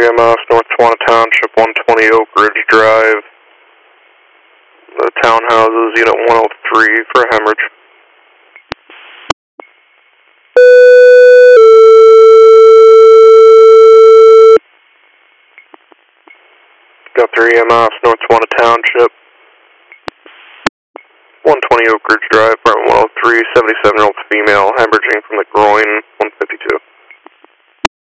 3MS, North Tawana Township, 120 Oak Ridge Drive. The townhouses, unit 103 for hemorrhage. Got 3MS, North Tawana Township, 120 Oak Ridge Drive, apartment 103, 77-year-old female, hemorrhaging from the groin, 152.